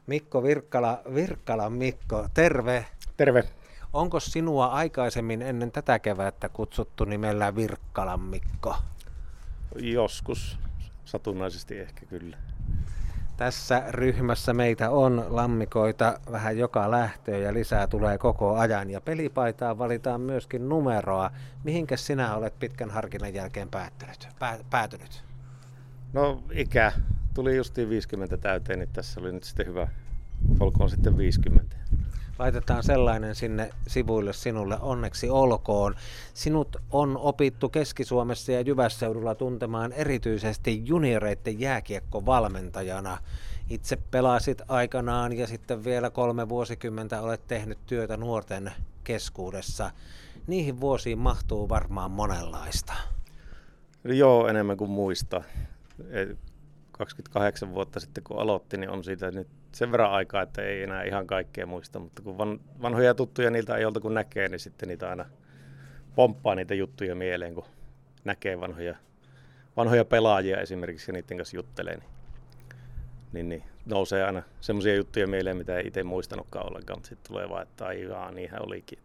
Mikko Virkkalan Mikko, terve. Terve. Onko sinua aikaisemmin ennen tätä kevättä kutsuttu nimellä Virkkalan Mikko? Joskus, satunnaisesti ehkä kyllä. Tässä ryhmässä meitä on lammikoita vähän joka lähtöön ja lisää tulee koko ajan. Ja pelipaitaan valitaan myöskin numeroa. Mihinkä sinä olet pitkän harkinnan jälkeen päätynyt? No ikä tuli justiin 50 täyteen, niin tässä oli nyt sitten hyvä. Olkoon sitten 50. Laitetaan sellainen sinne sivuille sinulle, onneksi olkoon. Sinut on opittu Keski-Suomessa ja Jyvässeudulla tuntemaan erityisesti junioreiden jääkiekkovalmentajana. Itse pelasit aikanaan ja sitten vielä 3 vuosikymmentä olet tehnyt työtä nuorten keskuudessa. Niihin vuosiin mahtuu varmaan monenlaista. Joo, enemmän kuin muista. 28 vuotta sitten kun aloitin, niin on siitä nyt sen verran aikaa, että ei enää ihan kaikkea muista, mutta kun vanhoja tuttuja niiltä ei olta kun näkee, niin sitten niitä aina pomppaa niitä juttuja mieleen, kun näkee vanhoja pelaajia esimerkiksi ja niiden kanssa juttelee, niin nousee aina semmoisia juttuja mieleen, mitä ei itse muistanutkaan ollenkaan, mutta sitten tulee vaan, että aijaa, niinhän olikin.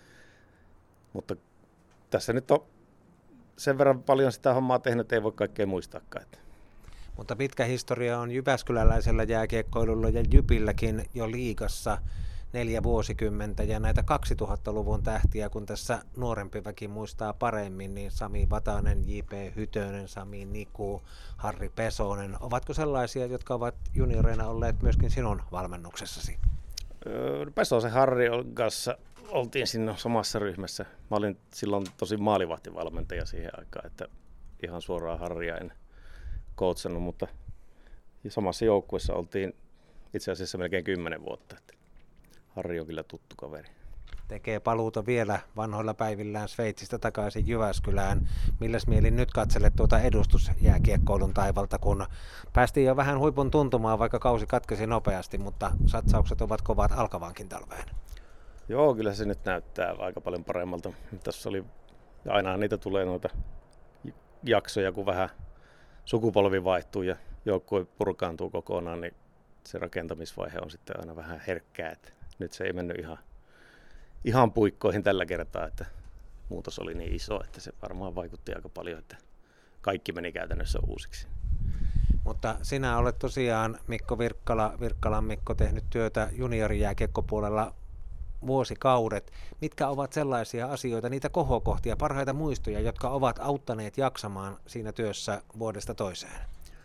Mutta tässä nyt on sen verran paljon sitä hommaa tehnyt, että ei voi kaikkea muistaakaan. Mutta pitkä historia on jyväskyläläisellä jääkiekkoilulla ja Jypilläkin jo liigassa 4 vuosikymmentä ja näitä 2000-luvun tähtiä, kun tässä nuorempi väki muistaa paremmin, niin Sami Vatanen, J.P. Hytönen, Sami Niku, Harri Pesonen. Ovatko sellaisia, jotka ovat junioreina olleet myöskin sinun valmennuksessasi? Pesosen Harri kanssa oltiin siinä samassa ryhmässä. Mä olin silloin tosi maalivahtivalmentaja siihen aikaan, että ihan suoraan Harria en coachannut, mutta samassa joukkueessa oltiin itse asiassa melkein 10 vuotta. Että Harri on kyllä tuttu kaveri. Tekee paluuta vielä vanhoilla päivillään Sveitsistä takaisin Jyväskylään. Milläs mielin nyt katselet tuota edustusjääkiekkoilun taivalta, kun päästiin jo vähän huipun tuntumaan, vaikka kausi katkesi nopeasti, mutta satsaukset ovat kovat alkavaankin talveen. Joo, kyllä se nyt näyttää aika paljon paremmalta. Tässä oli, aina niitä tulee noita jaksoja, kun vähän sukupolvi vaihtuu ja joukkue purkaantuu kokonaan, niin se rakentamisvaihe on sitten aina vähän herkkää. Että nyt se ei mennyt ihan puikkoihin tällä kertaa, että muutos oli niin iso, että se varmaan vaikutti aika paljon, että kaikki meni käytännössä uusiksi. Mutta sinä olet tosiaan Mikko Virkkalan Mikko tehnyt työtä juniorijääkiekkopuolella vuosikaudet. Mitkä ovat sellaisia asioita, niitä kohokohtia, parhaita muistoja, jotka ovat auttaneet jaksamaan siinä työssä vuodesta toiseen?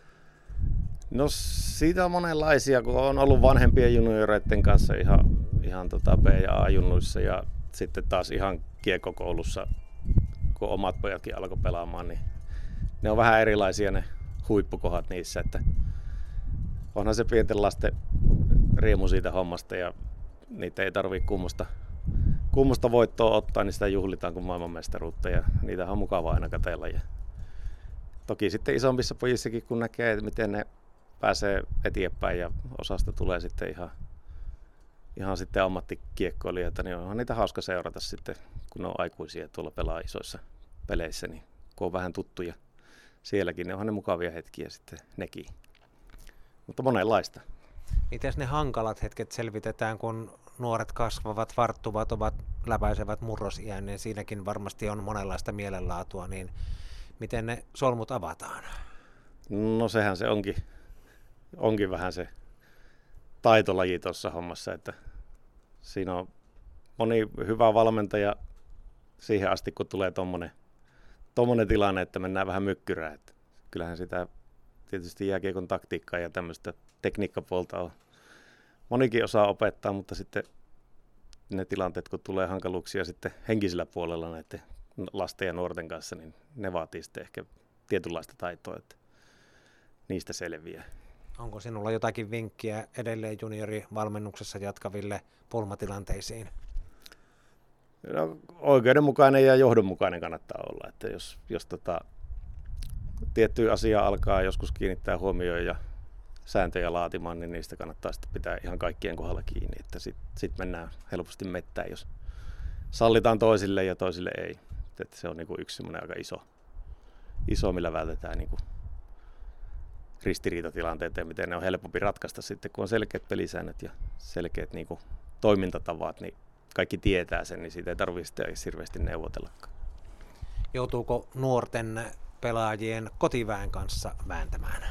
No siitä on monenlaisia, kun on ollut vanhempien junioreiden kanssa ihan B- ja A-junnuissa ja sitten taas ihan kiekkokoulussa, kun omat pojatkin alkoi pelaamaan, niin ne on vähän erilaisia ne huippukohdat niissä, että onhan se pienten lasten riemu siitä hommasta ja niitä ei tarvitse kummosta voittoa ottaa, niin sitä juhlitaan kuin maailmanmestaruutta ja niitä on mukava aina katsella. Ja toki sitten isommissa pojissakin, kun näkee, miten ne pääsee eteenpäin ja osasta tulee sitten ihan sitten ammattikiekkoilijoita, niin onhan niitä hauska seurata sitten, kun ne on aikuisia tuolla pelaa isoissa peleissä, niin kun on vähän tuttuja sielläkin, niin onhan ne mukavia hetkiä sitten nekin. Mutta monenlaista. Mites ne hankalat hetket selvitetään, kun nuoret kasvavat, varttuvat, läpäisevät murrosiän, niin siinäkin varmasti on monenlaista mielenlaatua, niin miten ne solmut avataan? No sehän se onkin vähän se taitolaji tuossa hommassa, että siinä on moni hyvä valmentaja siihen asti, kun tulee tommonen tilanne, että mennään vähän mykkyrään. Että kyllähän sitä tietysti jääkiekon taktiikkaa ja tämmöistä tekniikkapuolta on. Monikin osaa opettaa, mutta sitten ne tilanteet, kun tulee hankaluuksia sitten henkisellä puolella näiden lasten ja nuorten kanssa, niin ne vaatii sitten ehkä tietynlaista taitoa, että niistä selviää. Onko sinulla jotakin vinkkiä edelleen juniorivalmennuksessa jatkaville pulmatilanteisiin? No, oikeudenmukainen ja johdonmukainen kannattaa olla, että jos tiettyä asiaa alkaa joskus kiinnittää huomioon ja sääntöjä laatimaan, niin niistä kannattaa sitten pitää ihan kaikkien kohdalla kiinni, että sit mennään helposti mettään, jos sallitaan toisille ja toisille ei. Että se on niin kuin yksi semmoinen aika iso, millä vältetään niin kuin ristiriitatilanteita ja miten ne on helpompi ratkaista sitten, kun on selkeät pelisäännöt ja selkeät niin kuin toimintatavat, niin kaikki tietää sen, niin siitä ei tarvitse hirveästi neuvotellakaan. Joutuuko nuorten pelaajien kotiväen kanssa vääntämään?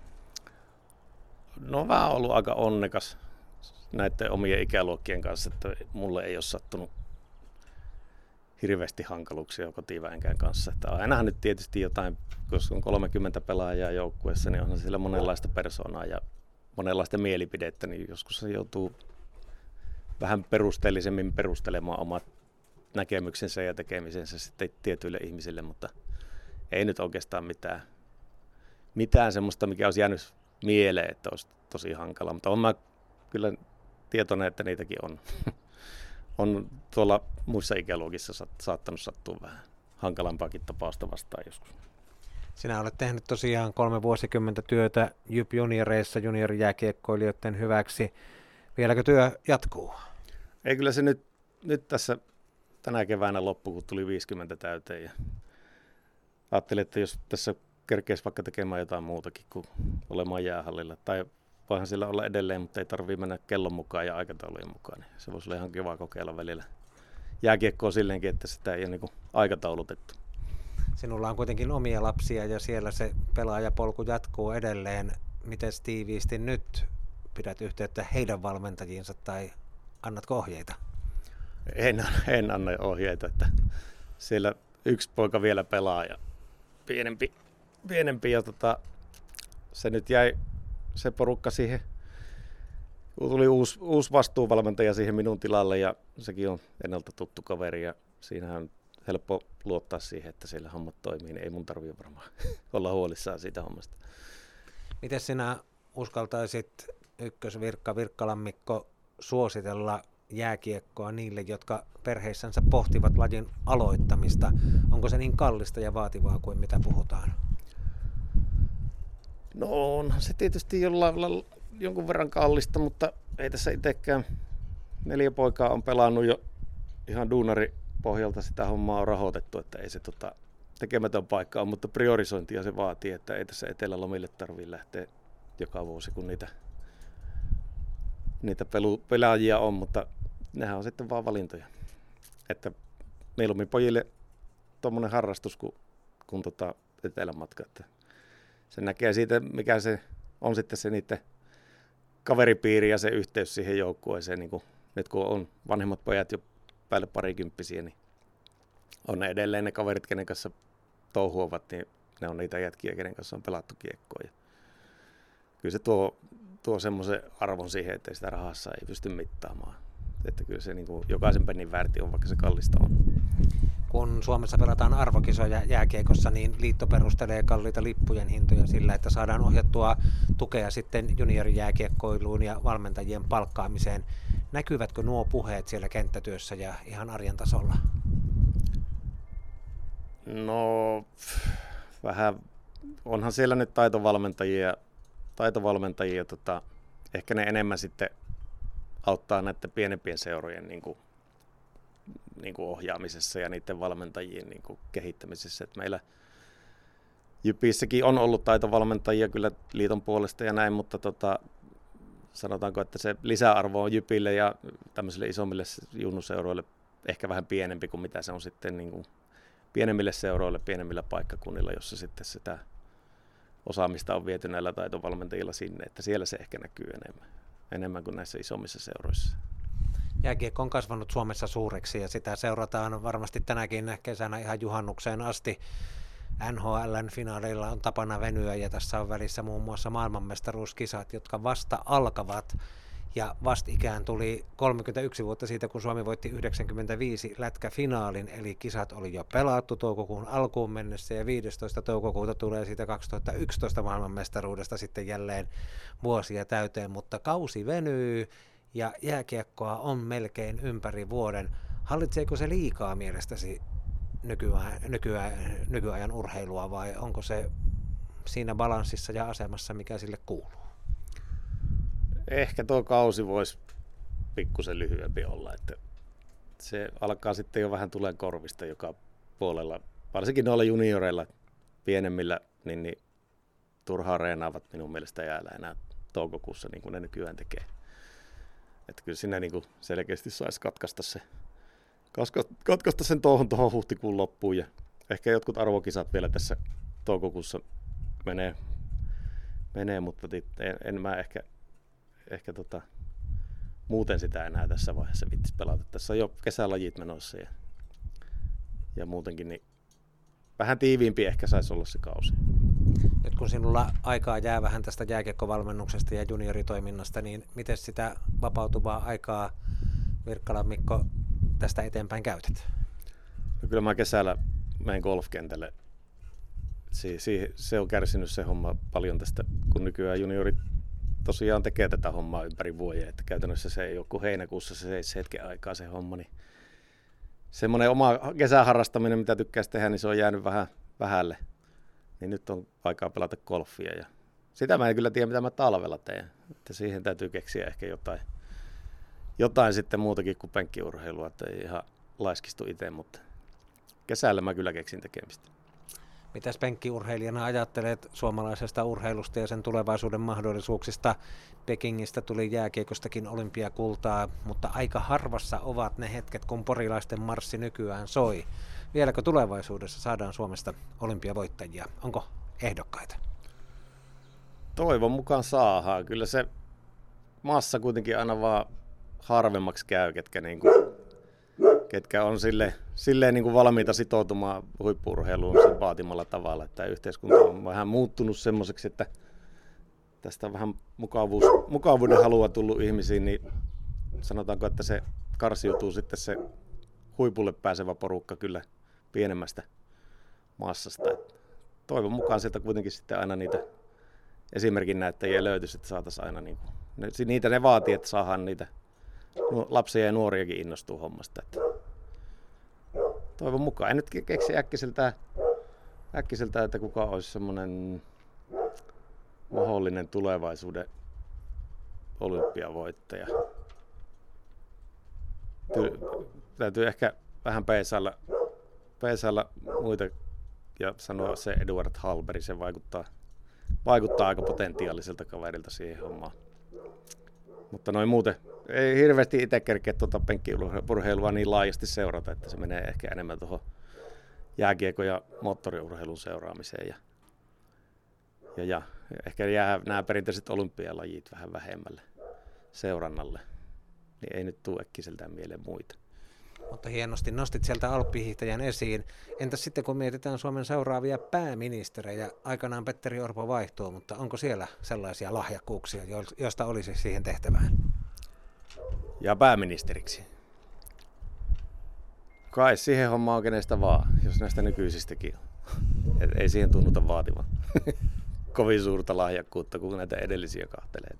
No mä oon ollut aika onnekas näiden omien ikäluokkien kanssa, että mulle ei ole sattunut hirveästi hankaluuksia kotiväenkään kanssa. Että ainahan nyt tietysti jotain, koska on 30 pelaajaa joukkueessa, niin onhan siellä monenlaista persoonaa ja monenlaista mielipidettä, niin joskus se joutuu vähän perusteellisemmin perustelemaan omat näkemyksensä ja tekemisensä sitten tietyille ihmisille, mutta ei nyt oikeastaan mitään semmoista, mikä olisi jäänyt mieleen, että olisi tosi hankala, mutta olen mä kyllä tietoinen, että niitäkin on tuolla muissa ikäluokissa saattanut sattua vähän hankalampaakin tapausta vastaan joskus. Sinä olet tehnyt tosiaan 3 vuosikymmentä työtä JYP junioreissa juniorijääkiekkoilijoiden hyväksi. Vieläkö työ jatkuu? Ei, kyllä se nyt tässä tänä keväänä loppu, kun tuli 50 täyteen. Ja ajattelin, että jos tässä kerkeisi vaikka tekemään jotain muutakin kuin olemaan jäähallilla. Tai voihan sillä olla edelleen, mutta ei tarvitse mennä kellon mukaan ja aikataulujen mukaan. Niin se voisi olla ihan kiva kokeilla välillä jääkiekkoa silleenkin, että sitä ei ole niin aikataulutettu. Sinulla on kuitenkin omia lapsia ja siellä se pelaajapolku jatkuu edelleen. Miten tiiviisti nyt pidät yhteyttä heidän valmentajiinsa tai annatko ohjeita? En anna ohjeita, että siellä yksi poika vielä pelaa ja pienempi ja se nyt jäi se porukka siihen, kun tuli uusi vastuuvalmentaja siihen minun tilalle ja sekin on ennalta tuttu kaveri ja siinähän on helppo luottaa siihen, että siellä hommat toimii, niin ei mun tarvitse varmaan olla huolissaan siitä hommasta. Miten sinä uskaltaisit ykkösvirkka Virkkalan Mikko suositella jääkiekkoa niille, jotka perheissänsä pohtivat lajin aloittamista? Onko se niin kallista ja vaativaa kuin mitä puhutaan? No onhan se tietysti jonkun verran kallista, mutta ei tässä itsekään 4 poikaa on pelannut jo ihan duunaripohjalta sitä hommaa on rahoitettu, että ei se tekemätön paikka on, mutta priorisointia se vaatii, että ei tässä etelälomille tarvitse lähteä joka vuosi, kun niitä pelaajia on, mutta nehän on sitten vaan valintoja. Että mieluummin pojille tuommoinen harrastus kuin etelämatka. Että se näkee siitä, mikä se on sitten se niiden kaveripiiri ja se yhteys siihen joukkueeseen. Niin nyt kun on vanhemmat pojat jo päälle parikymppisiä, niin on ne edelleen ne kaverit, kenen kanssa touhuavat, niin ne on niitä jätkiä, kenen kanssa on pelattu kiekkoa. Ja kyllä se tuo semmoisen arvon siihen, että sitä rahassa ei pysty mittaamaan. Että kyllä se niin kuin jokaisen pennin väärti on, vaikka se kallista on. Kun Suomessa pelataan arvokisoja jääkiekossa, niin liitto perustelee kalliita lippujen hintoja sillä, että saadaan ohjattua tukea sitten juniorijääkiekkoiluun ja valmentajien palkkaamiseen. Näkyvätkö nuo puheet siellä kenttätyössä ja ihan arjen tasolla? No vähän, onhan siellä nyt taitovalmentajia, ehkä ne enemmän sitten auttaa näiden pienempien seurojen niin kuin ohjaamisessa ja niiden valmentajien niin kuin kehittämisessä. Et meillä Jypissäkin on ollut taitovalmentajia kyllä liiton puolesta ja näin, mutta sanotaanko, että se lisäarvo on Jypille ja tämmöisille isommille junnuseuroille ehkä vähän pienempi kuin mitä se on sitten niin kuin pienemmille seuroille, pienemmillä paikkakunnilla, jossa sitten sitä osaamista on viety näillä taitovalmentajilla sinne, että siellä se ehkä näkyy enemmän kuin näissä isommissa seuroissa. Jääkiekko on kasvanut Suomessa suureksi ja sitä seurataan varmasti tänäkin kesänä ihan juhannukseen asti. NHL:n finaaleilla on tapana venyä ja tässä on välissä muun muassa maailmanmestaruuskisat, jotka vasta alkavat. Ja vastikään tuli 31 vuotta siitä, kun Suomi voitti 95 lätkäfinaalin, eli kisat oli jo pelattu toukokuun alkuun mennessä ja 15. toukokuuta tulee siitä 2011 maailmanmestaruudesta sitten jälleen vuosia täyteen, mutta kausi venyy ja jääkiekkoa on melkein ympäri vuoden. Hallitseeko se liikaa mielestäsi nykyajan urheilua vai onko se siinä balanssissa ja asemassa, mikä sille kuuluu? Ehkä tuo kausi voisi pikkusen lyhyempi olla, että se alkaa sitten jo vähän tulee korvista joka puolella, varsinkin noilla junioreilla pienemmillä, niin turhaan reenaavat minun mielestä jäällä enää toukokuussa, niin kuin ne nykyään tekee. Että kyllä siinä niin kuin selkeästi saisi katkaista sen tuohon huhtikuun loppuun. Ja ehkä jotkut arvokisat vielä tässä toukokuussa menee mutta en mä ehkä muuten sitä enää tässä vaiheessa viittisi pelata. Tässä on jo kesälajit menossa ja muutenkin niin vähän tiiviimpi ehkä saisi olla se kausi. Nyt kun sinulla aikaa jää vähän tästä jääkiekkovalmennuksesta ja junioritoiminnasta, niin miten sitä vapautuvaa aikaa, Virkkalan Mikko, tästä eteenpäin käytät? No kyllä mä kesällä menen golfkentälle. Se on kärsinyt se homma paljon tästä, kun nykyään juniorit tosiaan tekee tätä hommaa ympäri vuoden. Että käytännössä se ei ole kuin heinäkuussa se hetken aikaa se homma. Niin semmoinen oma kesäharrastaminen, mitä tykkäisi tehdä, niin se on jäänyt vähän vähälle. Niin nyt on aikaa pelata golfia. Ja sitä mä en kyllä tiedä, mitä mä talvella teen. Että siihen täytyy keksiä ehkä jotain sitten muutakin kuin penkkiurheilua. Että ei ihan laiskistu itse, mutta kesällä mä kyllä keksin tekemistä. Mitäs penkkiurheilijana ajattelet suomalaisesta urheilusta ja sen tulevaisuuden mahdollisuuksista? Pekingistä tuli jääkiekostakin olympiakultaa, mutta aika harvassa ovat ne hetket, kun porilaisten marssi nykyään soi. Vieläkö tulevaisuudessa saadaan Suomesta olympiavoittajia? Onko ehdokkaita? Toivon mukaan saadaan. Kyllä se maassa kuitenkin aina vaan harvemmaksi käy, ketkä on silleen niin kuin valmiita sitoutumaan huippu-urheiluun sen vaatimalla tavalla. Että yhteiskunta on vähän muuttunut semmoiseksi, että tästä on vähän mukavuuden halua tullut ihmisiin, niin sanotaanko, että se karsiutuu sitten se huipulle pääsevä porukka kyllä pienemmästä massasta. Toivon mukaan sieltä kuitenkin sitten aina niitä esimerkin näyttäjiä löytyisi, että saataisiin aina niitä ne vaatii, että saadaan niitä lapsia ja nuoriakin innostuu hommasta. Että toivon mukaan. En nyt keksi äkkiseltä, että kuka olisi semmoinen mahdollinen tulevaisuuden olympiavoittaja. Täytyy ehkä vähän peisailla muita ja sanoa se Eduard Hallberg. Se vaikuttaa aika potentiaaliselta kaverilta siihen hommaan. Mutta noin muuten ei hirveästi itse kerkeä penkkipurheilua niin laajasti seurata, että se menee ehkä enemmän tuohon jääkiekko- ja moottoriurheilun seuraamiseen. Ja ehkä jää nämä perinteiset olympialajit vähän vähemmälle seurannalle. Niin ei nyt tule äkkiseltään mieleen muita. Mutta hienosti nostit sieltä alppihiihtäjän esiin. Entäs sitten kun mietitään Suomen seuraavia pääministerejä, aikanaan Petteri Orpo vaihtuu, mutta onko siellä sellaisia lahjakkuuksia, joista olisi siihen tehtävään? Ja pääministeriksi. Kai siihen hommaan on kenestä vaan, jos näistä nykyisistäkin on. Ei siihen tunnuta vaativan kovin suurta lahjakkuutta, kun näitä edellisiä kahtelee.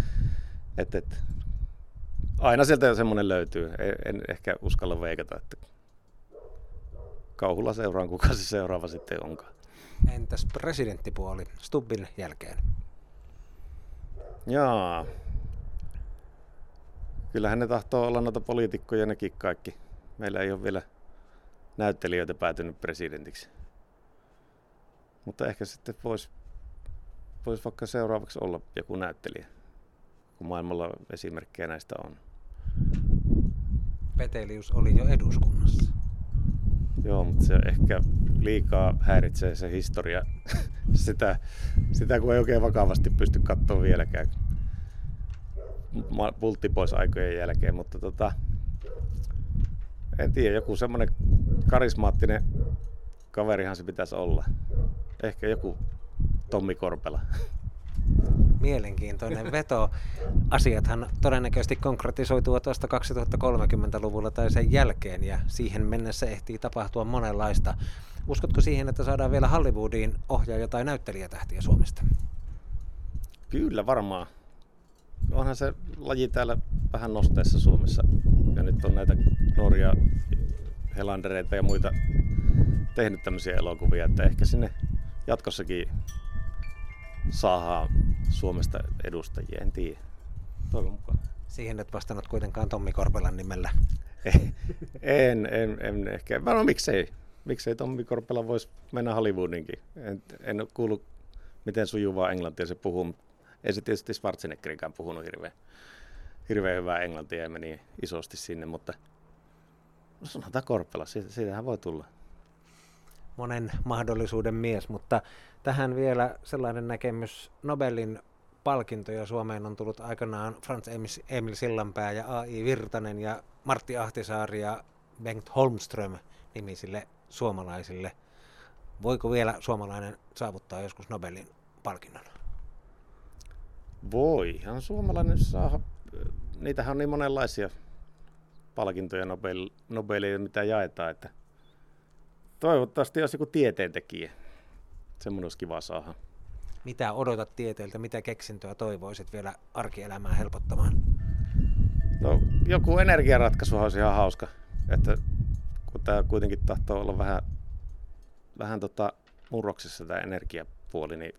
Aina sieltä semmoinen löytyy. En ehkä uskalla veikata, että kauhulla seuraan, kuka se seuraava sitten onkaan. Entäs presidenttipuoli Stubbin jälkeen? Jaa. Kyllähän ne tahtoo olla noita poliitikkoja nekin kaikki. Meillä ei ole vielä näyttelijöitä päätynyt presidentiksi. Mutta ehkä sitten voisi vaikka seuraavaksi olla joku näyttelijä, kun maailmalla esimerkkejä näistä on. Petelius oli jo eduskunnassa. Joo, mutta se ehkä liikaa häiritsee se historia. sitä kun ei oikein vakavasti pysty katsoa vieläkään. Pultti pois aikojen jälkeen, mutta en tiedä, joku semmoinen karismaattinen kaverihan se pitäisi olla. Ehkä joku Tommi Korpela. Mielenkiintoinen veto. Asiathan todennäköisesti konkretisoituvat vasta 2030-luvulla tai sen jälkeen, ja siihen mennessä ehtii tapahtua monenlaista. Uskotko siihen, että saadaan vielä Hollywoodiin ohjaaja- tai näyttelijätähtiä Suomesta? Kyllä varmaan. Onhan se laji täällä vähän nosteessa Suomessa. Ja nyt on näitä nuoria Helandereita ja muita tehnyt tämmöisiä elokuvia, että ehkä sinne jatkossakin saadaan Suomesta edustajia, en tiedä. Toivon mukaan. Siihen et vastannut kuitenkaan Tommi Korpelan nimellä. En ehkä. Miksei Tommi Korpela voisi mennä Hollywoodinkin. En ole kuullut miten sujuvaa englantia se puhuu. Ei se tietysti Schwarzeneggerinkään puhunut hirveän hyvää englantia ja meni isosti sinne, mutta no sanotaan Korpela, siitähän voi tulla. Monen mahdollisuuden mies, mutta tähän vielä sellainen näkemys. Nobelin palkintoja Suomeen on tullut aikanaan Frans Emil Sillanpää ja A.I. Virtanen ja Martti Ahtisaari ja Bengt Holmström nimisille suomalaisille. Voiko vielä suomalainen saavuttaa joskus Nobelin palkinnon? Voihan suomalainen saa. Niitähän on niin monenlaisia palkintoja Nobelia, mitä jaetaan, että toivottavasti olisi joku tieteentekijä. Semmoinen olisi kiva saada. Mitä odotat tieteeltä, mitä keksintöä toivoisit vielä arkielämää helpottamaan? No, joku energiaratkaisu olisi ihan hauska, että kun tämä kuitenkin tahtoo olla vähän murroksessa tämä energiapuoli, niin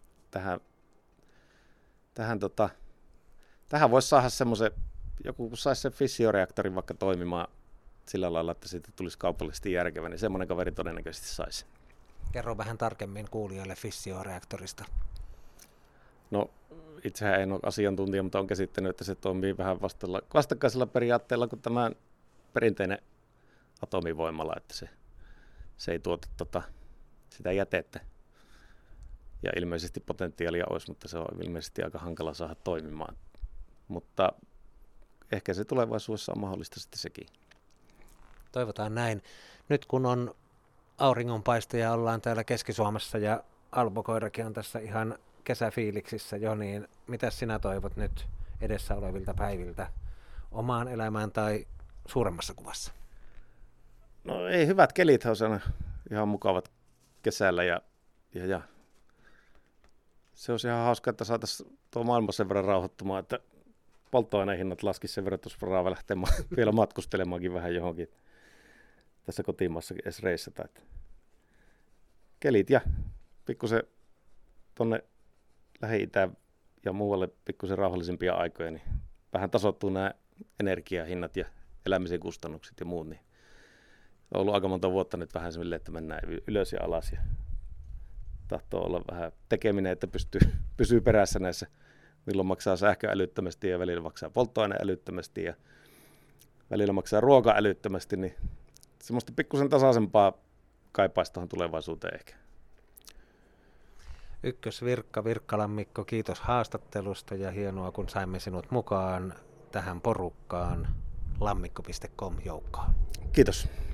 tähän voisi saada semmoisen, joku kun saisi sen fissioreaktorin vaikka toimimaan sillä lailla, että siitä tulisi kaupallisesti järkevä, niin semmoinen kaveri todennäköisesti saisi. Kerro vähän tarkemmin kuulijoille fissioreaktorista. No, itsehän en ole asiantuntija, mutta olen käsittänyt, että se toimii vähän vastakkaisella periaatteella kuin tämä perinteinen atomivoimala, että se ei tuota sitä jätettä. Ja ilmeisesti potentiaalia olisi, mutta se on ilmeisesti aika hankala saada toimimaan. Mutta ehkä se tulevaisuudessa on mahdollista sitten sekin. Toivotaan näin. Nyt kun on auringonpaiste ja ollaan täällä Keski-Suomessa ja Alpo-koirakin on tässä ihan kesäfiiliksissä jo, niin mitä sinä toivot nyt edessä olevilta päiviltä omaan elämään tai suuremmassa kuvassa? No ei, hyvät kelit on ihan mukavat kesällä ja se olisi ihan hauska, että saataisiin tuo maailma sen verran rauhoittumaan, että polttoaineen hinnat laskisi sen verran, että olisi varaa lähteä vielä matkustelemaankin vähän johonkin tässä kotimaassa edes reissata. Kelit ja pikkusen tuonne Lähi-Itään ja muualle pikkusen rauhallisempia aikoja, niin vähän tasoittuu nämä energiahinnat ja elämisen kustannukset ja muut. Niin on ollut aika monta vuotta nyt vähän semmoinen, että mennään ylös ja alas ja tahtoo olla vähän tekeminen, että pysyy perässä näissä, milloin maksaa sähkö älyttömästi ja välillä maksaa polttoaine älyttömästi ja välillä maksaa ruoka älyttömästi, niin semmoista pikkusen tasaisempaa kaipaisi tuohon tulevaisuuteen ehkä. Virkkalan Mikko, kiitos haastattelusta ja hienoa kun saimme sinut mukaan tähän porukkaan lammikko.com joukkoon. Kiitos.